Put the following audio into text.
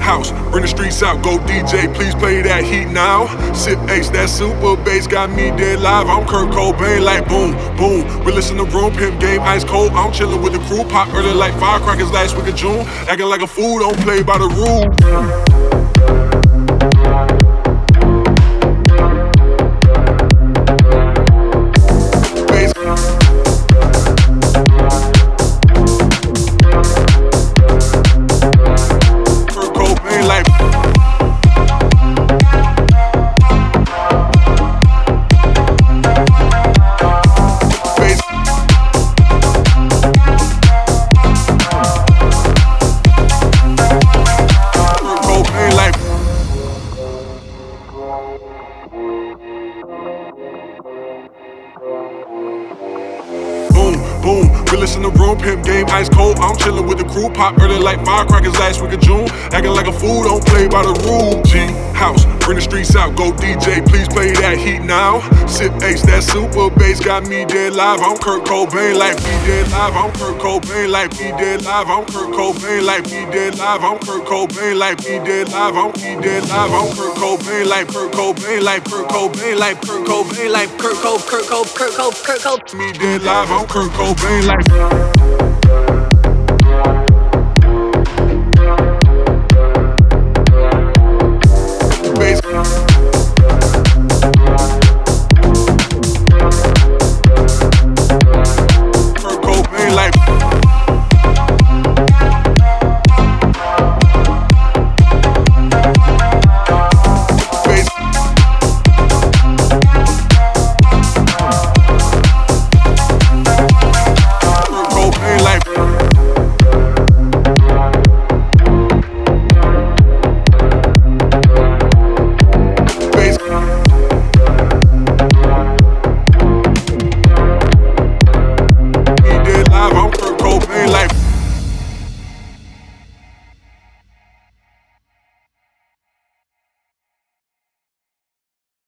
house, bring the streets out, go DJ, please play that heat now. Sip Ace, that super bass got me dead live. I'm Kurt Cobain, like boom, boom. Realest in the room, pimp game ice cold. I'm chillin' with the crew, pop early like firecrackers last week of June. Acting like a fool, don't play by the rules. Boom, realest in the room, pimp game ice cold. I'm chillin' with the crew, pop early like firecrackers last week of June. Acting like a fool, don't play by the rules. G house, bring the streets out, go DJ, please play that heat now. Sip Ace, that super bass got me dead live. I'm Kurt Cobain, like me dead live. I'm Kurt Cobain, like me dead live. I'm Kurt Cobain, like me dead live. I'm Kurt Cobain, like me dead live. I'm me dead live. I'm Kurt Cobain, like Kurt Cobain, like Kurt Cobain, like Kurt Cobain, like Kurt Cobain, me dead live. I'm Kurt Cobain, like.